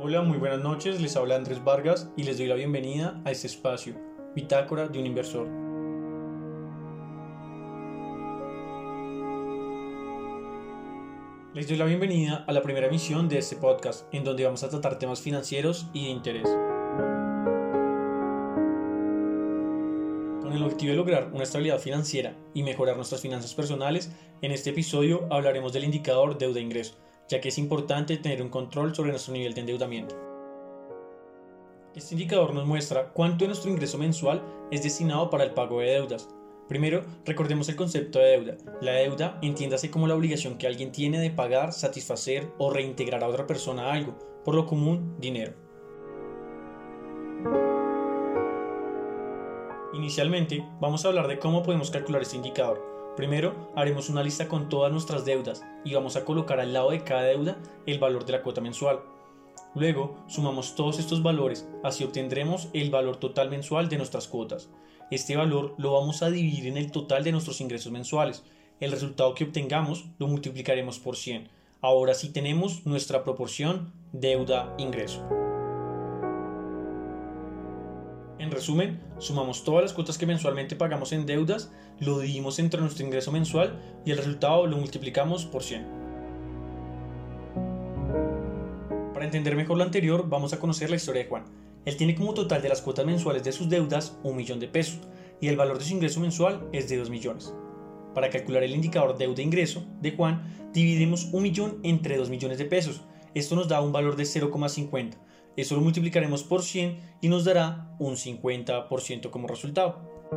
Hola, muy buenas noches, les habla Andrés Vargas y les doy la bienvenida a este espacio, Bitácora de un Inversor. Les doy la bienvenida a la primera emisión de este podcast, en donde vamos a tratar temas financieros y de interés. Con el objetivo de lograr una estabilidad financiera y mejorar nuestras finanzas personales, en este episodio hablaremos del indicador deuda-ingreso, ya que es importante tener un control sobre nuestro nivel de endeudamiento. Este indicador nos muestra cuánto de nuestro ingreso mensual es destinado para el pago de deudas. Primero, recordemos el concepto de deuda. La deuda entiéndase como la obligación que alguien tiene de pagar, satisfacer o reintegrar a otra persona algo, por lo común, dinero. Inicialmente, vamos a hablar de cómo podemos calcular este indicador. Primero, haremos una lista con todas nuestras deudas y vamos a colocar al lado de cada deuda el valor de la cuota mensual. Luego, sumamos todos estos valores, así obtendremos el valor total mensual de nuestras cuotas. Este valor lo vamos a dividir en el total de nuestros ingresos mensuales. El resultado que obtengamos lo multiplicaremos por 100. Ahora sí tenemos nuestra proporción deuda-ingreso. En resumen, sumamos todas las cuotas que mensualmente pagamos en deudas, lo dividimos entre nuestro ingreso mensual y el resultado lo multiplicamos por 100. Para entender mejor lo anterior, vamos a conocer la historia de Juan. Él tiene como total de las cuotas mensuales de sus deudas 1 millón de pesos y el valor de su ingreso mensual es de 2 millones. Para calcular el indicador deuda-ingreso de Juan, dividimos 1 millón entre 2 millones de pesos. Esto nos da un valor de 0,50. Eso lo multiplicaremos por 100 y nos dará un 50% como resultado.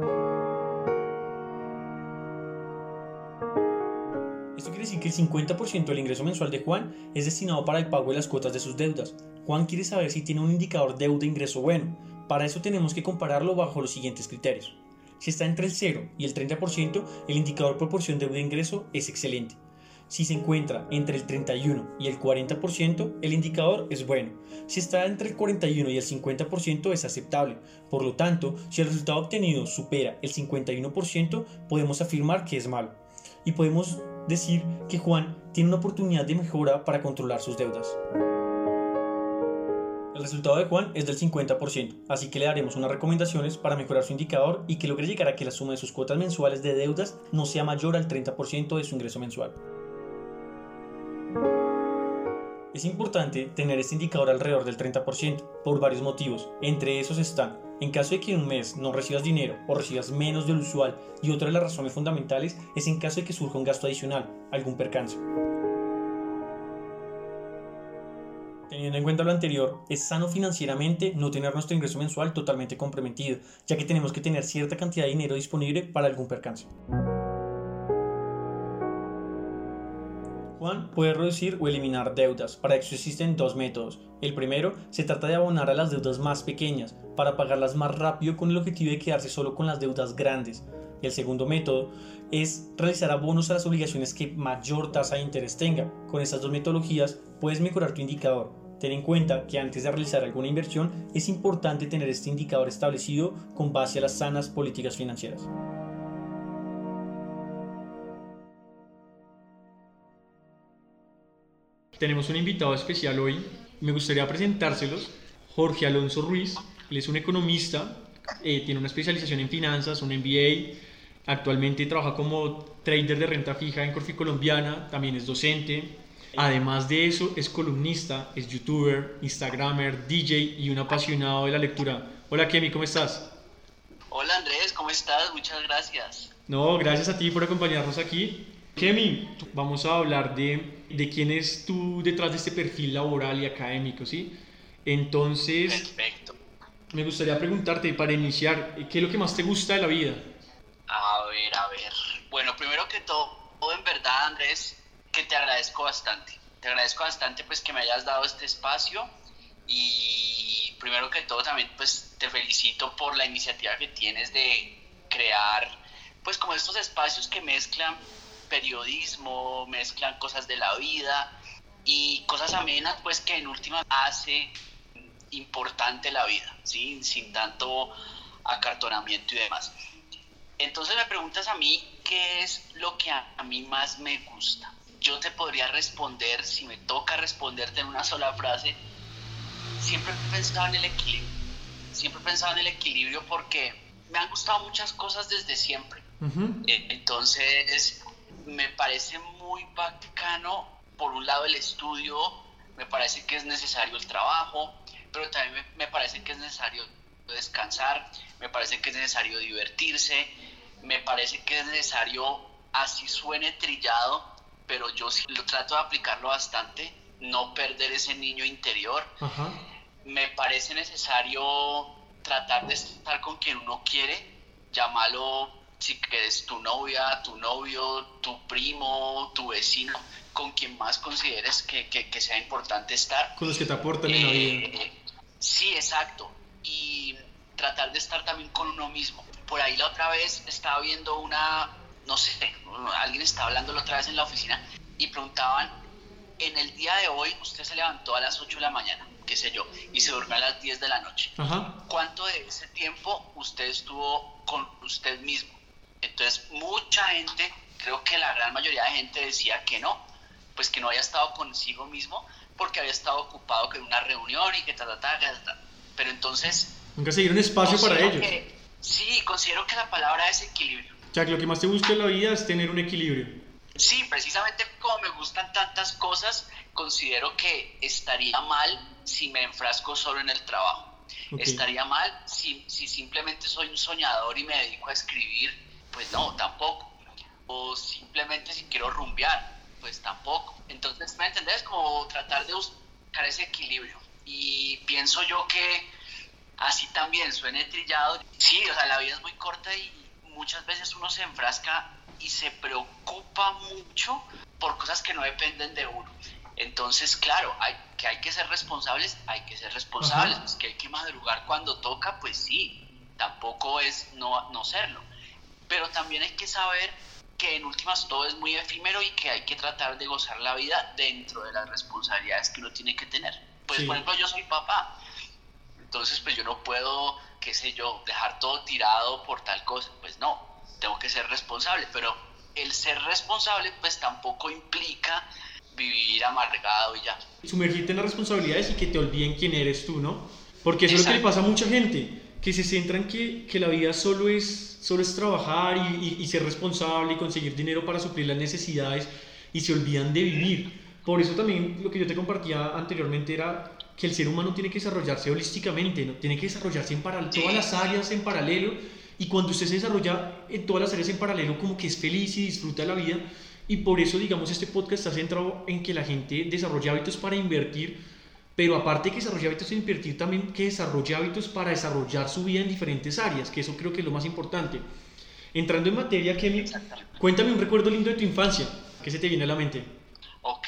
Esto quiere decir que el 50% del ingreso mensual de Juan es destinado para el pago de las cuotas de sus deudas. Juan quiere saber si tiene un indicador deuda-ingreso bueno. Para eso tenemos que compararlo bajo los siguientes criterios. Si está entre el 0 y el 30%, el indicador proporción deuda-ingreso es excelente. Si se encuentra entre el 31 y el 40%, el indicador es bueno. Si está entre el 41 y el 50% es aceptable. Por lo tanto, si el resultado obtenido supera el 51%, podemos afirmar que es malo. Y podemos decir que Juan tiene una oportunidad de mejora para controlar sus deudas. El resultado de Juan es del 50%, así que le daremos unas recomendaciones para mejorar su indicador y que logre llegar a que la suma de sus cuotas mensuales de deudas no sea mayor al 30% de su ingreso mensual. Es importante tener este indicador alrededor del 30% por varios motivos. Entre esos están, en caso de que en un mes no recibas dinero o recibas menos de lo usual, y otra de las razones fundamentales es en caso de que surja un gasto adicional, algún percance. Teniendo en cuenta lo anterior, es sano financieramente no tener nuestro ingreso mensual totalmente comprometido, ya que tenemos que tener cierta cantidad de dinero disponible para algún percance. Juan puede reducir o eliminar deudas. Para eso existen dos métodos. El primero se trata de abonar a las deudas más pequeñas para pagarlas más rápido con el objetivo de quedarse solo con las deudas grandes. Y el segundo método es realizar abonos a las obligaciones que mayor tasa de interés tenga. Con estas dos metodologías puedes mejorar tu indicador. Ten en cuenta que antes de realizar alguna inversión es importante tener este indicador establecido con base a las sanas políticas financieras. Tenemos un invitado especial hoy, me gustaría presentárselos, Jorge Alonso Ruiz. Él es un economista, tiene una especialización en finanzas, un MBA, actualmente trabaja como trader de renta fija en Corficolombiana, también es docente, además de eso es columnista, es youtuber, instagramer, DJ y un apasionado de la lectura. Hola Kemi, ¿cómo estás? Hola Andrés, ¿cómo estás? Muchas gracias. No, gracias a ti por acompañarnos aquí. Kemi, vamos a hablar de quién es tú detrás de este perfil laboral y académico, ¿sí? Entonces, Perfecto. me gustaría preguntarte, para iniciar, ¿qué es lo que más te gusta de la vida? A ver. Bueno, primero que todo, en verdad Andrés, que te agradezco bastante. Te agradezco bastante pues que me hayas dado este espacio y primero que todo también pues te felicito por la iniciativa que tienes de crear pues como estos espacios que mezclan periodismo, mezclan cosas de la vida y cosas amenas pues que en última hace importante la vida, ¿sí? Sin tanto acartonamiento y demás. Entonces me preguntas a mí qué es lo que a mí más me gusta. Yo te podría responder, si me toca responderte en una sola frase, siempre he pensado en el equilibrio. Siempre he pensado en el equilibrio porque me han gustado muchas cosas desde siempre. Entonces, me parece muy bacano, por un lado, el estudio, me parece que es necesario el trabajo, pero también me parece que es necesario descansar, me parece que es necesario divertirse, me parece que es necesario, así suene trillado, pero yo sí lo trato de aplicarlo bastante, no perder ese niño interior. Ajá. Me parece necesario tratar de estar con quien uno quiere, llámalo si quieres tu novia, tu novio, tu primo, tu vecino, con quien más consideres que sea importante estar. Con los que te aportan en la vida. Sí, exacto. Y tratar de estar también con uno mismo. Por ahí la otra vez estaba viendo no sé, alguien estaba hablando la otra vez en la oficina y preguntaban, en el día de hoy usted se levantó a las 8 de la mañana, qué sé yo, y se durmió a las 10 de la noche. Ajá. ¿Cuánto de ese tiempo usted estuvo con usted mismo? Entonces, mucha gente, creo que la gran mayoría de gente decía que no, pues que no había estado consigo mismo porque había estado ocupado con una reunión y que Pero entonces... Nunca se dieron espacio para ellos. Sí, considero que la palabra es equilibrio. O sea, que lo que más te busca en la vida es tener un equilibrio. Sí, precisamente como me gustan tantas cosas, considero que estaría mal si me enfrasco solo en el trabajo. Okay. Estaría mal si simplemente soy un soñador y me dedico a escribir, pues no, tampoco. O simplemente si quiero rumbear, pues tampoco. Entonces, ¿me entendés? Como tratar de buscar ese equilibrio. Y pienso yo que así también suene trillado. Sí, o sea, la vida es muy corta y muchas veces uno se enfrasca y se preocupa mucho por cosas que no dependen de uno. Entonces, claro, hay que ser responsables, pues que hay que madrugar cuando toca, pues sí, tampoco es no serlo. Pero también hay que saber que en últimas todo es muy efímero y que hay que tratar de gozar la vida dentro de las responsabilidades que uno tiene que tener. Pues, sí. Por ejemplo, yo soy papá, entonces pues yo no puedo, qué sé yo, dejar todo tirado por tal cosa, pues no, tengo que ser responsable, pero el ser responsable pues tampoco implica vivir amargado y ya. Sumergirte en las responsabilidades y que te olviden quién eres tú, ¿no? Porque eso es lo que le pasa a mucha gente, que se centra en que la vida solo es trabajar y ser responsable y conseguir dinero para suplir las necesidades y se olvidan de vivir. Por eso también lo que yo te compartía anteriormente era que el ser humano tiene que desarrollarse holísticamente, ¿no? Tiene que desarrollarse en todas las áreas en paralelo, y cuando usted se desarrolla en todas las áreas en paralelo como que es feliz y disfruta de la vida. Y por eso, digamos, este podcast está centrado en que la gente desarrolle hábitos para invertir, pero aparte de que desarrolle hábitos para invertir, también que desarrolle hábitos para desarrollar su vida en diferentes áreas, que eso creo que es lo más importante. Entrando en materia, Kemi, cuéntame un recuerdo lindo de tu infancia, ¿qué se te viene a la mente? Ok.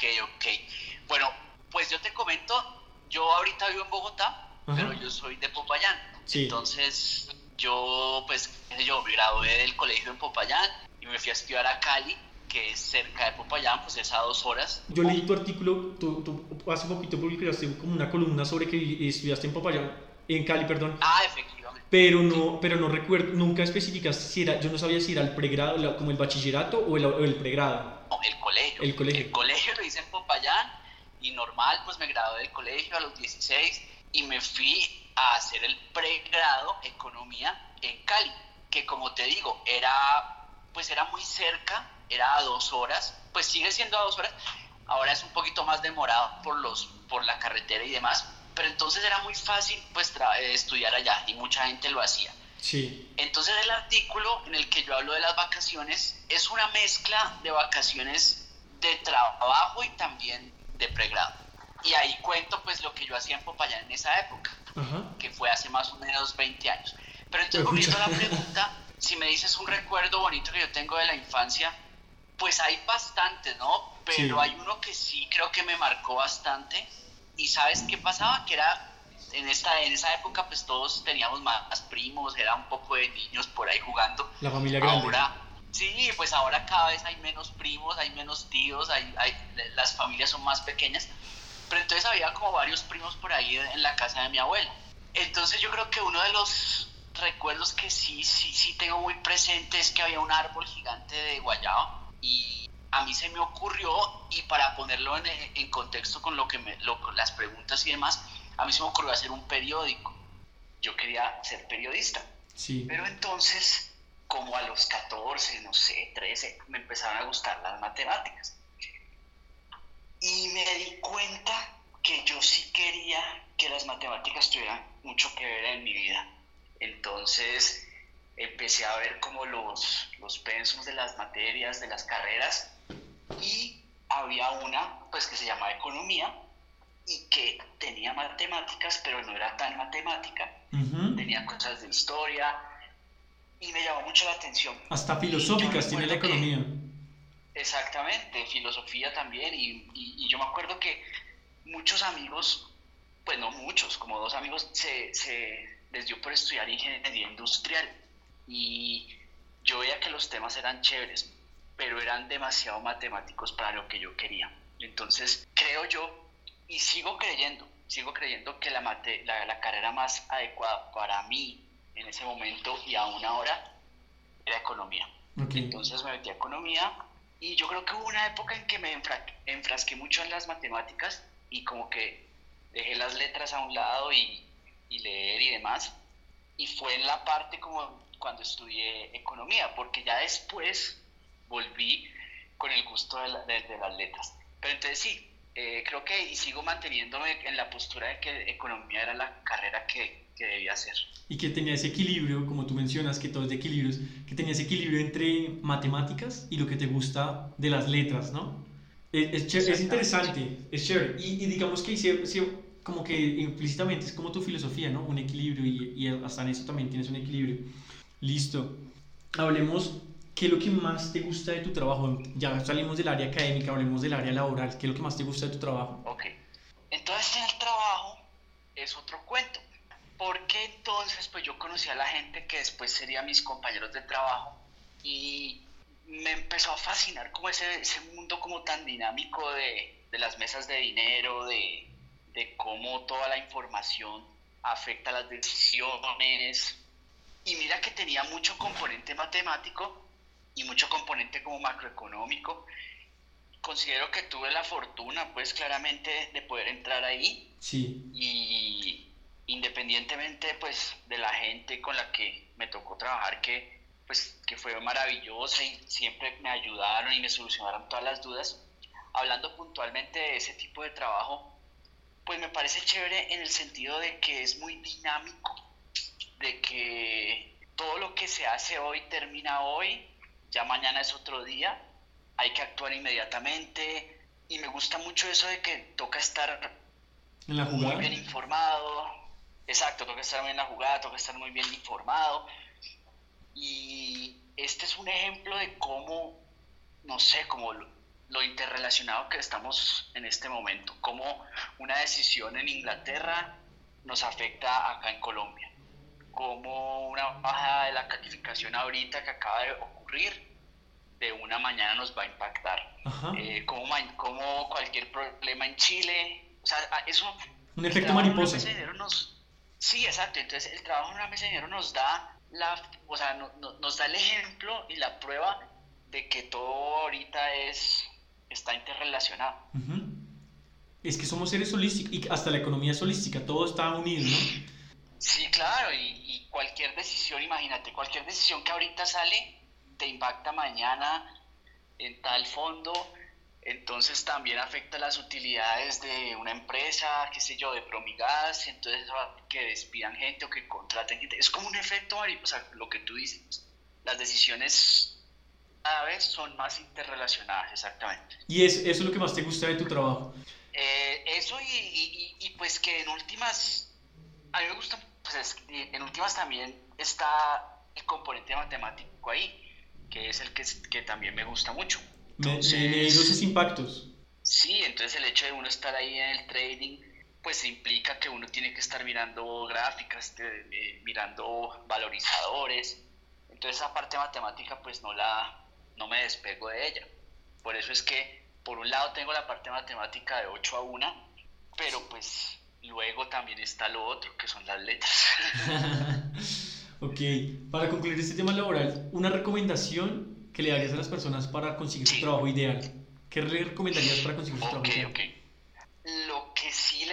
Bueno, pues yo te comento, yo ahorita vivo en Bogotá, pero yo soy de Popayán. Sí. Entonces, yo me gradué del colegio en Popayán y me fui a estudiar a Cali, que es cerca de Popayán, pues es a 2 horas. Yo leí tu artículo, tú hace poquito publicaste como una columna sobre que estudiaste en Popayán, en Cali, perdón. Efectivamente. Pero no recuerdo, nunca especificaste si era, yo no sabía si era el pregrado, como el bachillerato o el pregrado. No, el colegio. El colegio lo hice en Popayán y normal, pues me gradué del colegio a los 16 y me fui a hacer el pregrado Economía en Cali, que como te digo, era muy cerca, era a 2 horas, pues sigue siendo a 2 horas, ahora es un poquito más demorado por la carretera y demás, pero entonces era muy fácil pues estudiar allá y mucha gente lo hacía. Sí. Entonces el artículo en el que yo hablo de las vacaciones es una mezcla de vacaciones de trabajo y también de pregrado. Y ahí cuento pues lo que yo hacía en Popayán en esa época, que fue hace más o menos 20 años. Pero entonces volviendo a la pregunta, si me dices un recuerdo bonito que yo tengo de la infancia, pues hay bastantes, ¿no? Pero sí. Hay uno que sí creo que me marcó bastante. ¿Y sabes qué pasaba? Que era, en esa época pues todos teníamos más primos, era un poco de niños por ahí jugando. La familia grande. Sí, pues ahora cada vez hay menos primos, hay menos tíos, las familias son más pequeñas. Pero entonces había como varios primos por ahí en la casa de mi abuela. Entonces yo creo que uno de los recuerdos que sí tengo muy presente es que había un árbol gigante de guayaba y a mí se me ocurrió, y para ponerlo en contexto con con las preguntas y demás, a mí se me ocurrió hacer un periódico. Yo quería ser periodista. Sí. Pero entonces, como a los 14, no sé, 13, me empezaron a gustar las matemáticas. Y me di cuenta que yo sí quería que las matemáticas tuvieran mucho que ver en mi vida. Entonces empecé a ver como los pensums de las materias, de las carreras, y había una pues que se llamaba economía y que tenía matemáticas, pero no era tan matemática. Tenía cosas de historia y me llamó mucho la atención. Hasta filosóficas tiene la economía. Exactamente, filosofía también, y yo me acuerdo que muchos amigos, pues no muchos, como 2 amigos, se les dio por estudiar ingeniería industrial, y yo veía que los temas eran chéveres, pero eran demasiado matemáticos para lo que yo quería. Entonces creo yo, y sigo creyendo que la carrera más adecuada para mí en ese momento y aún ahora era economía. Okay. Entonces me metí a economía, y yo creo que hubo una época en que me enfrasqué mucho en las matemáticas y como que dejé las letras a un lado y leer y demás, y fue en la parte como cuando estudié economía, porque ya después volví con el gusto de las letras. Pero entonces sí, creo que y sigo manteniéndome en la postura de que economía era la carrera que debía hacer. Y que tenía ese equilibrio, como tú mencionas, que todo es de equilibrios, que tenía ese equilibrio entre matemáticas y lo que te gusta de las letras, ¿no? Es interesante, es chévere. Y digamos que como que implícitamente es como tu filosofía, ¿no? Un equilibrio, y hasta en eso también tienes un equilibrio. Listo. Hablemos, ¿qué es lo que más te gusta de tu trabajo? Ya salimos del área académica, hablemos del área laboral. ¿Qué es lo que más te gusta de tu trabajo? Ok. Entonces en el trabajo es otro cuento. Porque entonces pues yo conocí a la gente que después serían mis compañeros de trabajo, y me empezó a fascinar como ese mundo como tan dinámico de las mesas de dinero, de cómo toda la información afecta las decisiones. Y mira que tenía mucho componente matemático y mucho componente como macroeconómico. Considero que tuve la fortuna pues claramente de poder entrar ahí. Sí. Y independientemente pues de la gente con la que me tocó trabajar, que fue maravillosa y siempre me ayudaron y me solucionaron todas las dudas, hablando puntualmente de ese tipo de trabajo, pues me parece chévere en el sentido de que es muy dinámico, de que todo lo que se hace hoy termina hoy, ya mañana es otro día, hay que actuar inmediatamente, y me gusta mucho eso de que toca estar en la jugada, muy bien informado. Exacto, toca estar muy en la jugada, toca estar muy bien informado. Y este es un ejemplo de cómo, no sé, como lo interrelacionado que estamos en este momento, cómo una decisión en Inglaterra nos afecta acá en Colombia, cómo una bajada de la calificación ahorita que acaba de ocurrir, de una mañana nos va a impactar. Como cualquier problema en Chile, o sea, eso... Un efecto mariposa. Sí, exacto. Entonces el trabajo en una mesa de dinero nos da nos da el ejemplo y la prueba de que todo ahorita está interrelacionado. Uh-huh. Es que somos seres holísticos, y hasta la economía es holística, todo está unido, ¿no? Sí, claro, y cualquier decisión, imagínate, cualquier decisión que ahorita sale te impacta mañana en tal fondo. Entonces también afecta las utilidades de una empresa, qué sé yo, de Promigas, entonces que despidan gente o que contraten gente. Es como un efecto mariposa, lo que tú dices. Las decisiones cada vez son más interrelacionadas, exactamente. ¿Y eso es lo que más te gusta de tu trabajo? Eso y pues que en últimas, a mí me gusta, pues en últimas también está el componente matemático ahí, que es el que también me gusta mucho. Entonces, medir esos impactos. Sí, entonces el hecho de uno estar ahí en el trading, pues implica que uno tiene que estar mirando gráficas, mirando valorizadores. Entonces esa parte matemática pues no me despego de ella. Por eso es que por un lado tengo la parte matemática de 8 a 1, pero pues luego también está lo otro, que son las letras. Ok, para concluir este tema laboral, una recomendación que le darías a las personas para conseguir su trabajo ideal. ¿Qué le recomendarías para conseguir su trabajo ideal? Lo que sí les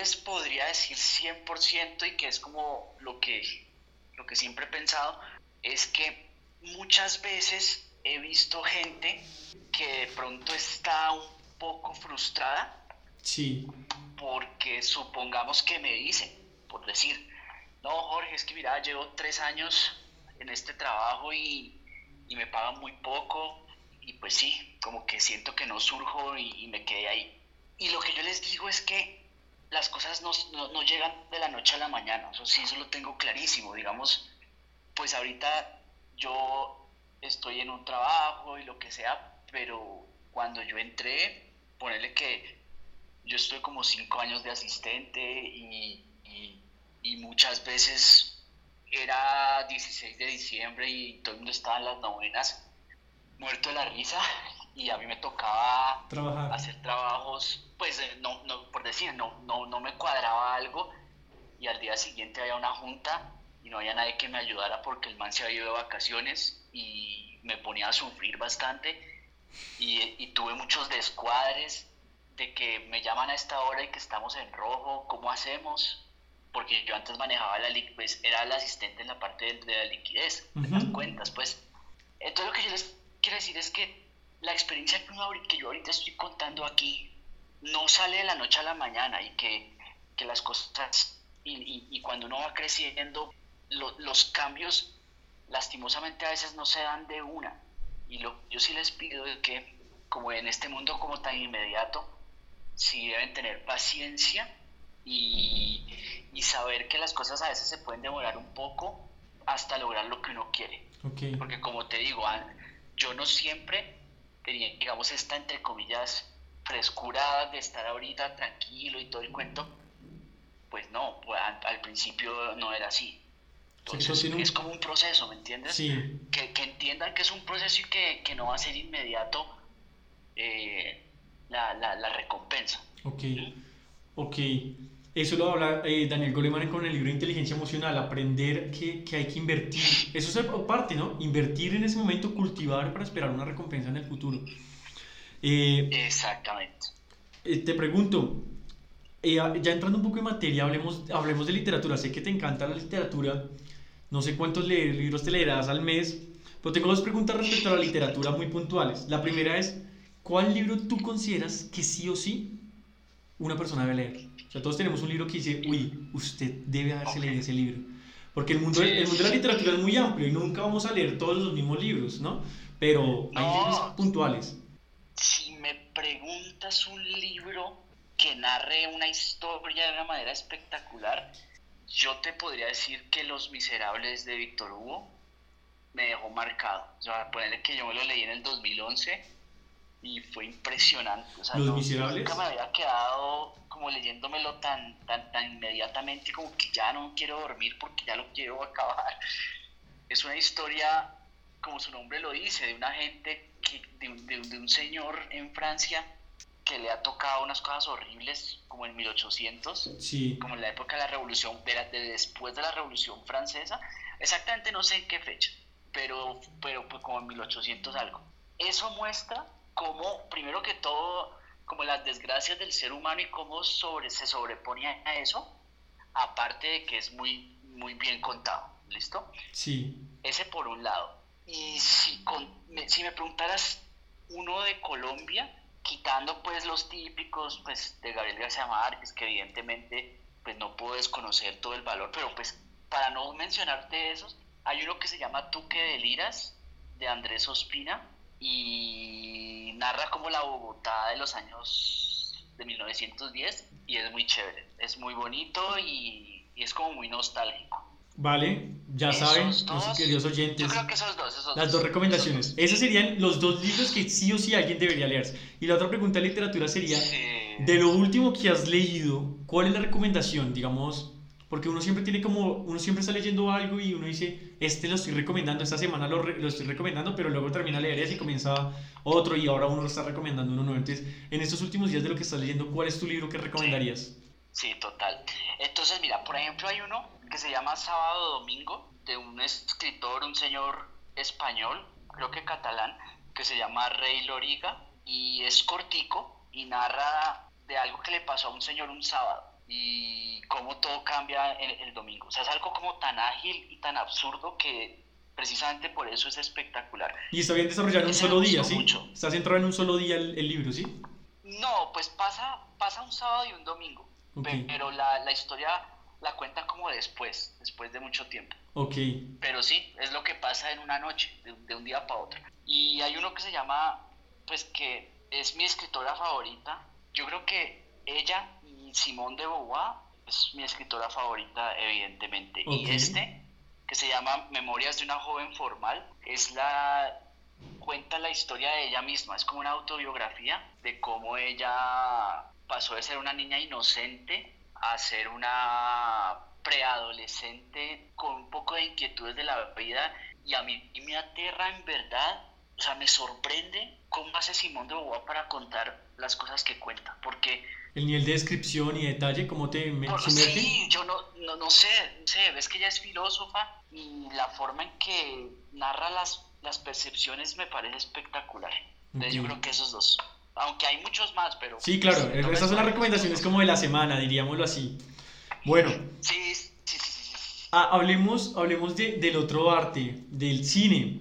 les podría decir 100% y que es como lo que siempre he pensado, es que muchas veces he visto gente que de pronto está un poco frustrada Sí, porque supongamos que me dicen, por decir, no, Jorge, es que mira, llevo 3 años en este trabajo y me pagan muy poco y pues sí, como que siento que no surjo y me quedé ahí. Y lo que yo les digo es que las cosas no llegan de la noche a la mañana, eso sí, eso lo tengo clarísimo, digamos, pues ahorita yo estoy en un trabajo y lo que sea, pero cuando yo entré, ponerle que yo estoy como 5 años de asistente y muchas veces era 16 de diciembre y todo el mundo estaba en las novenas muerto de la risa y a mí me tocaba trabajar. hacer trabajos, pues no por decir, no me cuadraba algo y al día siguiente había una junta y no había nadie que me ayudara porque el man se había ido de vacaciones y me ponía a sufrir bastante y tuve muchos descuadres de que me llaman a esta hora y que estamos en rojo, ¿cómo hacemos? Porque yo antes manejaba pues era el asistente en la parte de la liquidez, de las Ujú. cuentas, pues. Entonces lo que yo les quiero decir es que la experiencia que yo ahorita estoy contando aquí no sale de la noche a la mañana y que las cosas, y cuando uno va creciendo, los cambios lastimosamente a veces no se dan de una. Yo sí les pido es que, como en este mundo como tan inmediato, sí deben tener paciencia y, y saber que las cosas a veces se pueden demorar un poco hasta lograr lo que uno quiere. Ok. Porque como te digo, yo no siempre tenía, digamos, esta entre comillas frescura de estar ahorita tranquilo y todo el cuento, pues no, pues al principio no era así. O sea que todo Entonces tiene es un... como un proceso, ¿me entiendes? Sí, Que entiendan que es un proceso y que no va a ser inmediato eh, la recompensa. ok, ¿Mm? ok. Eso lo habla Daniel Goleman con el libro de Inteligencia Emocional, aprender que hay que invertir. Eso es parte, ¿no? Invertir en ese momento, cultivar para esperar una recompensa en el futuro. Eh, Exactamente. Te pregunto, ya entrando un poco en materia, hablemos de literatura. Sé que te encanta la literatura. No sé cuántos libros te leerás al mes, pero tengo dos preguntas respecto a la literatura muy puntuales. La primera es, ¿cuál libro tú consideras que sí o sí una persona debe leer? O sea, todos tenemos un libro que dice, uy, usted debe haberse Ok. leído ese libro. Porque el Sí, mundo de sí, la sí. literatura es muy amplio y nunca vamos a leer todos los mismos libros, ¿no? Pero hay libros No, puntuales. si me preguntas un libro que narre una historia de una manera espectacular, yo te podría decir que Los Miserables de Víctor Hugo me dejó marcado. O sea, ponerle que yo me lo leí en el 2011 y fue impresionante. O sea, Los nunca me Miserables. había quedado como leyéndomelo tan inmediatamente como que ya no quiero dormir porque ya lo quiero acabar. Es una historia, como su nombre lo dice, de una gente, de un señor en Francia que le ha tocado unas cosas horribles como en 1800, Sí, como en la época de la revolución, de después de la revolución francesa, exactamente no sé en qué fecha, pero pues como en 1800 algo. Eso muestra cómo, primero que todo, como las desgracias del ser humano y cómo se sobrepone a eso, aparte de que es muy bien contado, ¿listo? sí. Ese por un lado. Y si me preguntaras uno de Colombia, quitando pues los típicos pues de Gabriel García Márquez, que evidentemente pues no puedo desconocer todo el valor, pero pues para no mencionarte esos, hay uno que se llama Tú que deliras, de Andrés Ospina, y narra como la Bogotá de los años de 1910 y es muy chévere, es muy bonito y es como muy nostálgico. Vale, ya saben, Esos nuestros dos, queridos yo creo oyentes, que esos dos, esos las dos dos, esos recomendaciones. dos. Esos serían los dos libros que sí o sí alguien debería leerse. Y la otra pregunta de literatura sería, Sí, de lo último que has leído, ¿cuál es la recomendación? Digamos, porque uno siempre tiene como, uno siempre está leyendo algo y uno dice, este lo estoy recomendando, esta semana lo estoy recomendando, pero luego termina de leer ese y comienza otro y ahora uno lo está recomendando uno nuevo. Entonces, en estos últimos días de lo que estás leyendo, ¿cuál es tu libro que sí, recomendarías? sí, total. Entonces, mira, por ejemplo, hay uno que se llama Sábado Domingo, de un escritor, un señor español, creo que catalán, que se llama Rey Loriga, y es cortico y narra de algo que le pasó a un señor un sábado. y cómo todo cambia el domingo. O sea, es algo como tan ágil y tan absurdo que precisamente por eso es espectacular. Y está bien desarrollado en un Ese me solo día, gustó ¿sí? mucho. Está centrado en un solo día el libro, ¿sí? No, pues pasa un sábado y un domingo, Ok, pero la historia la cuentan como después de mucho tiempo. ok, Pero sí, es lo que pasa en una noche, de un día para otro. Y hay uno que se llama, pues que es mi escritora favorita. Yo creo que ella y Simone de Beauvoir es mi escritora favorita, evidentemente. ok. Y este, que se llama Memorias de una joven formal, cuenta la historia de ella misma. Es como una autobiografía de cómo ella pasó de ser una niña inocente a ser una preadolescente con un poco de inquietudes de la vida, y a mí me aterra en verdad, o sea, me sorprende cómo hace Simón de Beauvoir para contar las cosas que cuenta, porque El nivel de descripción y detalle, ¿cómo te sumerge? sí, yo no sé, ves que ella es filósofa y la forma en que narra las percepciones me parece espectacular. Ok. Entonces yo creo que esos dos, aunque hay muchos más, pero Sí, pues, claro, si me toca estas son las escoger estos recomendaciones dos. como de la semana, diríamoslo así. Bueno, Sí, sí, sí, sí, sí, sí. hablemos del otro arte, del cine.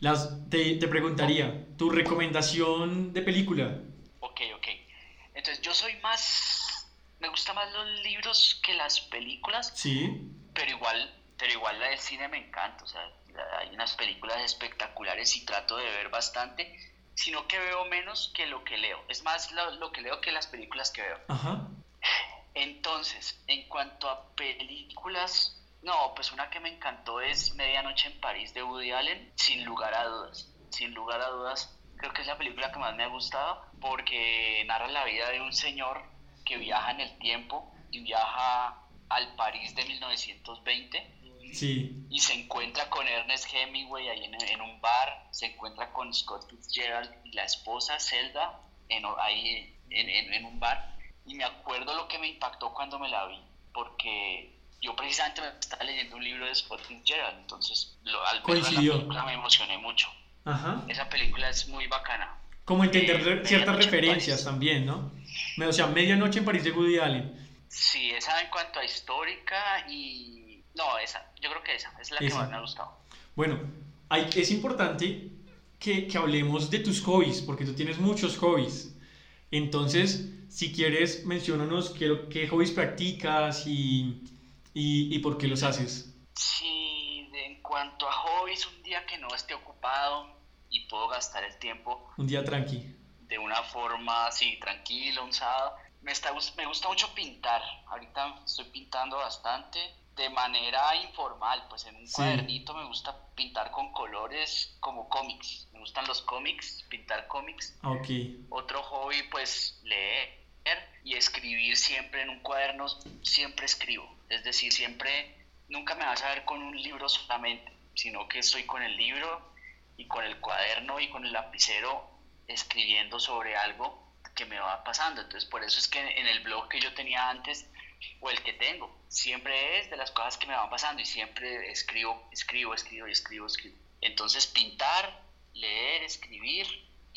Te preguntaría, ¿tu recomendación de película? Ok, ok. Entonces yo soy más, me gustan más los libros que las películas, Sí, pero igual la del cine me encanta. O sea, hay unas películas espectaculares y trato de ver bastante, sino que veo menos que lo que leo. Es más lo que leo que las películas que veo. ajá, Entonces, en cuanto a películas, no, pues una que me encantó es Medianoche en París de Woody Allen, sin lugar a dudas. Sin lugar a dudas, creo que es la película que más me ha gustado porque narra la vida de un señor que viaja en el tiempo y viaja al París de 1920 sí, y se encuentra con Ernest Hemingway ahí en un bar, se encuentra con Scott Fitzgerald y la esposa Zelda ahí en un bar, y me acuerdo lo que me impactó cuando me la vi, porque yo precisamente me estaba leyendo un libro de Scott Fitzgerald, entonces al verla en la coincidió. película me emocioné mucho. Ajá. Esa película es muy bacana. Como entender ciertas Medianoche en referencias París. también, ¿no? O sea, Medianoche en París de Woody Allen. Sí, esa en cuanto a histórica y... No, esa, yo creo que esa es la que Esa. más me ha gustado. Bueno, es importante que hablemos de tus hobbies, porque tú tienes muchos hobbies. Entonces, si quieres, menciónanos qué hobbies practicas y por qué los haces. Sí, en cuanto a hobbies, un día que no esté ocupado y puedo gastar el tiempo Un día tranqui. de una forma así, tranquila, un sábado, me gusta mucho pintar. Ahorita estoy pintando bastante de manera informal, pues en un Sí, cuadernito me gusta pintar con colores como cómics. Me gustan los cómics, pintar cómics. ah, ok. Otro hobby, pues leer y escribir siempre en un cuaderno, siempre escribo. Es decir, siempre, nunca me vas a ver con un libro solamente, sino que estoy con el libro y con el cuaderno y con el lapicero escribiendo sobre algo que me va pasando. Entonces, por eso es que en el blog que yo tenía antes, o el que tengo, siempre es de las cosas que me van pasando y siempre escribo. Entonces, pintar, leer, escribir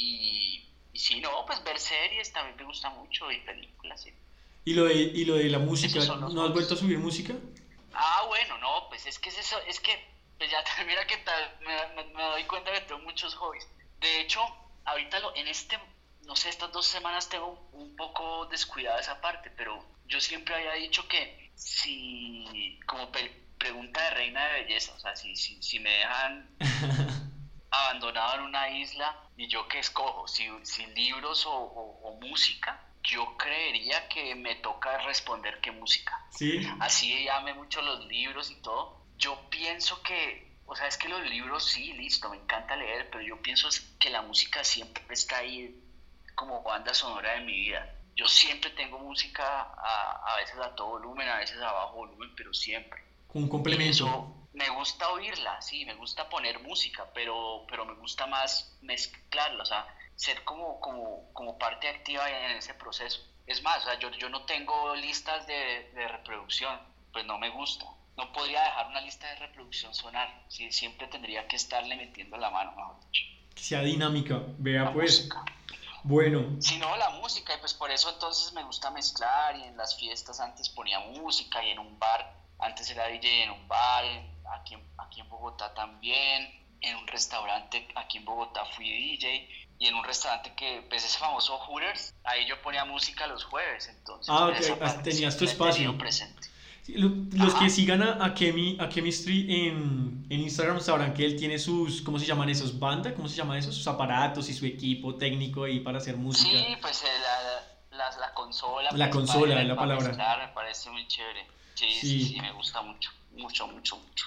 y si no, pues ver series también me gusta mucho y películas, sí. Y lo de la música, Esos son los ¿no has vuelto a hobbies. subir música? Ah, bueno, no, pues es que es eso, es que pues ya mira que tal, me doy cuenta que tengo muchos hobbies. De hecho, ahorita no sé, estas 2 semanas tengo un poco descuidada esa parte, pero yo siempre había dicho que si, como pregunta de reina de belleza, o sea, si me dejan abandonado en una isla y yo qué escojo, si libros o música, yo creería que me toca responder que música. ¿Sí? Así llame mucho los libros y todo. Yo pienso que, o sea, es que los libros sí, listo, me encanta leer, pero yo pienso es que la música siempre está ahí como banda sonora de mi vida. Yo siempre tengo música, a veces a todo volumen, a veces a bajo volumen, pero siempre. Como un Y complemento. eso me gusta oírla, sí, me gusta poner música, pero me gusta más mezclarla, o sea, ser como parte activa en ese proceso. Es más, o sea, yo no tengo listas de reproducción, pues no me gusta. No podría dejar una lista de reproducción sonar, sí, siempre tendría que estarle metiendo la mano, mejor dicho, Que sea dinámica. Vea la pues. música. Bueno, Sino la música, y pues por eso entonces me gusta mezclar, y en las fiestas antes ponía música, y en un bar, antes era DJ en un bar, aquí en Bogotá también, en un restaurante aquí en Bogotá fui DJ, y en un restaurante que pues es famoso Hooters, ahí yo ponía música los jueves, entonces pues esa ok, parte tenías tu siempre la he espacio. tenido presente. Sí, los que Ajá. sigan a Chemistry en Instagram sabrán que él tiene sus, ¿cómo se llaman esos? ¿Banda? ¿Cómo se llaman esos? Sus aparatos y su equipo técnico ahí para hacer música. Sí, pues la consola La pues consola es la para palabra. mezclar me parece muy chévere. Sí, sí, sí, Sí. me gusta mucho, mucho, mucho, mucho.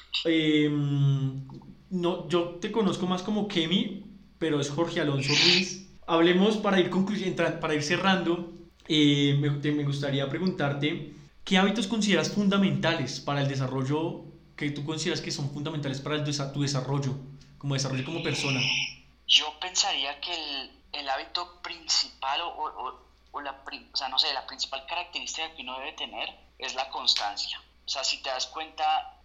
No, yo te conozco más como Kemi, pero es Jorge Alonso Ruiz. Hablemos para ir, para ir cerrando. Me gustaría preguntarte, ¿qué hábitos consideras fundamentales para el desarrollo, que tú consideras que son fundamentales para tu desarrollo como persona? Yo pensaría que el hábito principal o sea, no sé, la principal característica que uno debe tener es la constancia. O sea, si te das cuenta,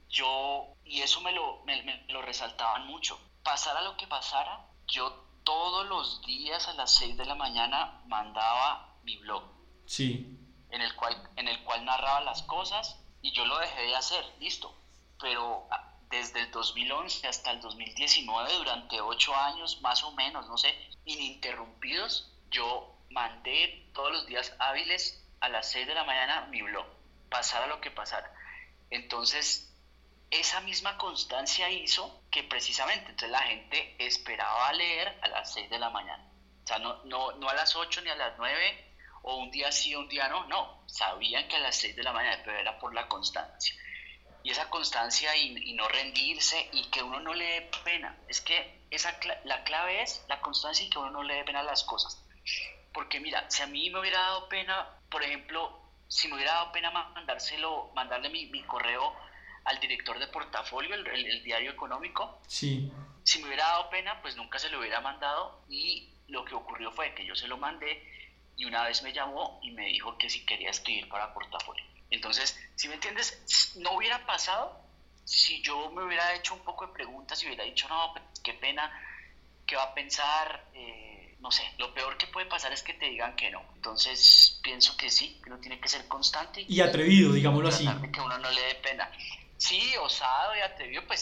y eso me lo resaltaban mucho, pasara lo que pasara, yo todos los días a las 6 de la mañana mandaba mi blog, Sí, en el cual narraba las cosas, y yo lo dejé de hacer, listo. Pero desde el 2011 hasta el 2019, durante 8 años más o menos, no sé, ininterrumpidos, yo mandé todos los días hábiles a las 6 de la mañana mi blog, pasara lo que pasara. Entonces, esa misma constancia hizo que precisamente entonces la gente esperaba leer a las 6 de la mañana. O sea, no a las 8 ni a las 9, o un día sí, un día no, no, sabían que a las 6 de la mañana, pero era por la constancia. Y esa constancia y no rendirse, y que uno no le dé pena. Es que la clave es la constancia, y que uno no le dé pena a las cosas. Porque mira, si a mí me hubiera dado pena, por ejemplo, si me hubiera dado pena mandarle mi correo al director de portafolio, el diario económico, sí. si me hubiera dado pena, pues nunca se lo hubiera mandado, y lo que ocurrió fue que yo se lo mandé, y una vez me llamó y me dijo que si quería escribir para portafolio. Entonces, si me entiendes, no hubiera pasado si yo me hubiera hecho un poco de preguntas y hubiera dicho, no, pues, qué pena, qué va a pensar, no sé, lo peor que puede pasar es que te digan que no. Entonces, pienso que sí, que uno tiene que ser constante Y y atrevido, digámoslo tratar así. de que uno no le dé pena. Sí, osado y atrevido, pues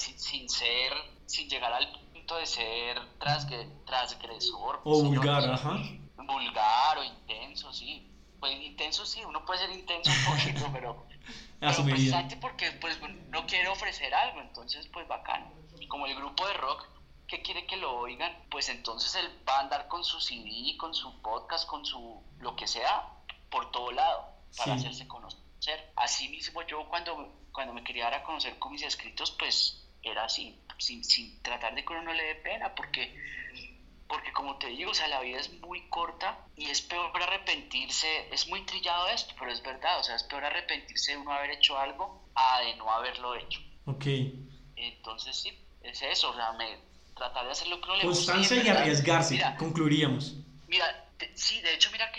sin llegar al punto de ser transgresor, O señor, o vulgar, sea, ajá. vulgar o intenso, sí. Pues intenso sí, uno puede ser intenso un poquito, pero, A su pero medida. precisamente porque pues no quiere ofrecer algo, entonces pues bacano. Y como el grupo de rock que quiere que lo oigan, pues entonces él va a andar con su CD, con su podcast, con su lo que sea, por todo lado, para Sí. hacerse conocer. Así mismo yo cuando me quería dar a conocer con mis escritos, pues era así, sin tratar de que uno no le dé pena, porque como te digo, o sea, la vida es muy corta, y es peor arrepentirse, es muy trillado esto, pero es verdad, o sea, es peor arrepentirse de uno haber hecho algo a de no haberlo hecho. Ok. Entonces sí, es eso, o sea, tratar de hacer lo que uno le guste, y en Constancia y verdad, arriesgarse, mira, concluiríamos. sí, de hecho, mira que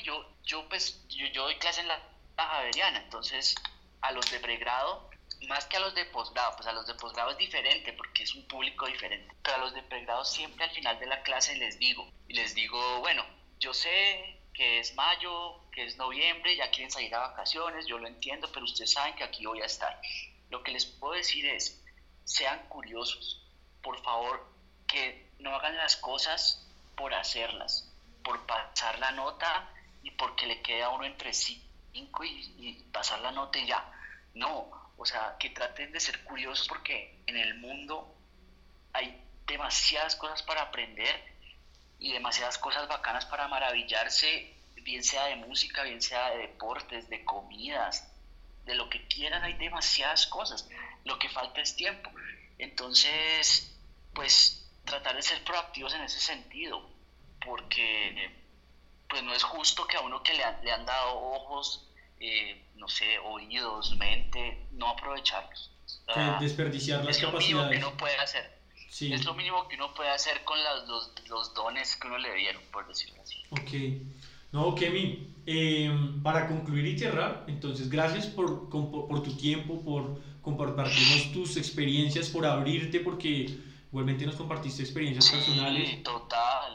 yo doy clase en la Javeriana, entonces a los de pregrado, más que a los de posgrado, pues a los de posgrado es diferente porque es un público diferente, pero a los de pregrado siempre al final de la clase y les digo, bueno, yo sé que es mayo, que es noviembre, ya quieren salir a vacaciones, yo lo entiendo, pero ustedes saben que aquí voy a estar. Lo que les puedo decir es, sean curiosos, por favor, que no hagan las cosas por hacerlas, por pasar la nota y porque le queda a uno entre cinco y pasar la nota y ya. No, o sea, que traten de ser curiosos, porque en el mundo hay demasiadas cosas para aprender y demasiadas cosas bacanas para maravillarse, bien sea de música, bien sea de deportes, de comidas, de lo que quieran, hay demasiadas cosas. Lo que falta es tiempo. Entonces, pues tratar de ser proactivos en ese sentido, porque pues no es justo que a uno que le han dado ojos, no sé, oídos, mente, no aprovecharlos. Que desperdiciar las Es lo mínimo que capacidades. uno puede hacer. Es Sí. lo mínimo que uno puede hacer con los dones que uno le dieron, por decirlo así. Ok. No, Kemi, para concluir y cerrar, entonces gracias por tu tiempo, por compartirnos tus experiencias, por abrirte, porque igualmente nos compartiste experiencias personales. Sí, total.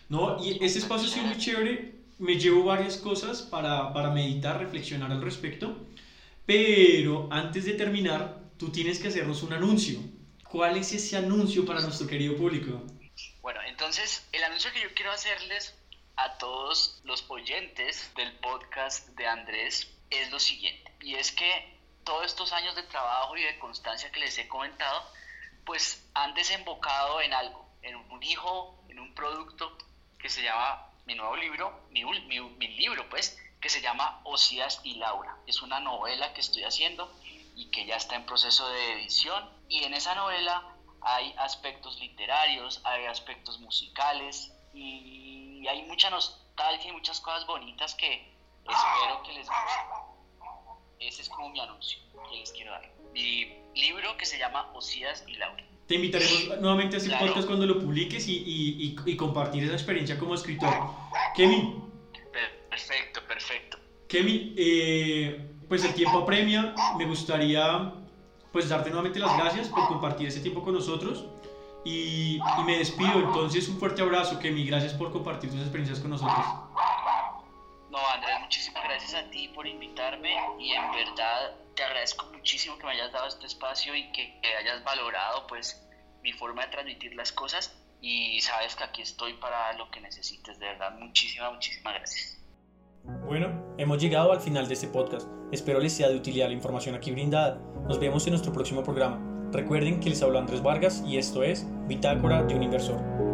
No, y ese espacio ha sido muy chévere. Me llevo varias cosas para meditar, reflexionar al respecto. Pero antes de terminar, tú tienes que hacernos un anuncio. ¿Cuál es ese anuncio para nuestro querido público? Bueno, entonces el anuncio que yo quiero hacerles a todos los oyentes del podcast de Andrés es lo siguiente, y es que todos estos años de trabajo y de constancia que les he comentado, pues han desembocado en algo, en un hijo, en un producto que se llama mi nuevo libro, mi libro pues, que se llama Osías y Laura. Es una novela que estoy haciendo y que ya está en proceso de edición, y en esa novela hay aspectos literarios, hay aspectos musicales y hay mucha nostalgia y muchas cosas bonitas que espero que les gusten. Ese es como mi anuncio que les quiero dar. Mi libro que se llama Osías y Laura. Te invitaremos nuevamente a este Claro. podcast cuando lo publiques y compartir esa experiencia como escritor. Kemi, Perfecto. Kemi, pues el tiempo apremia. Me gustaría pues darte nuevamente las gracias por compartir ese tiempo con nosotros y me despido. Entonces un fuerte abrazo, Kemi, gracias por compartir tus experiencias con nosotros. No, Andrés, muchísimas gracias a ti por invitarme, y en verdad te agradezco muchísimo que me hayas dado este espacio y que hayas valorado pues mi forma de transmitir las cosas, y sabes que aquí estoy para lo que necesites. De verdad, muchísimas gracias. Bueno, hemos llegado al final de este podcast. Espero les sea de utilidad la información aquí brindada. Nos vemos en nuestro próximo programa. Recuerden que les habló Andrés Vargas y esto es Bitácora de un Inversor.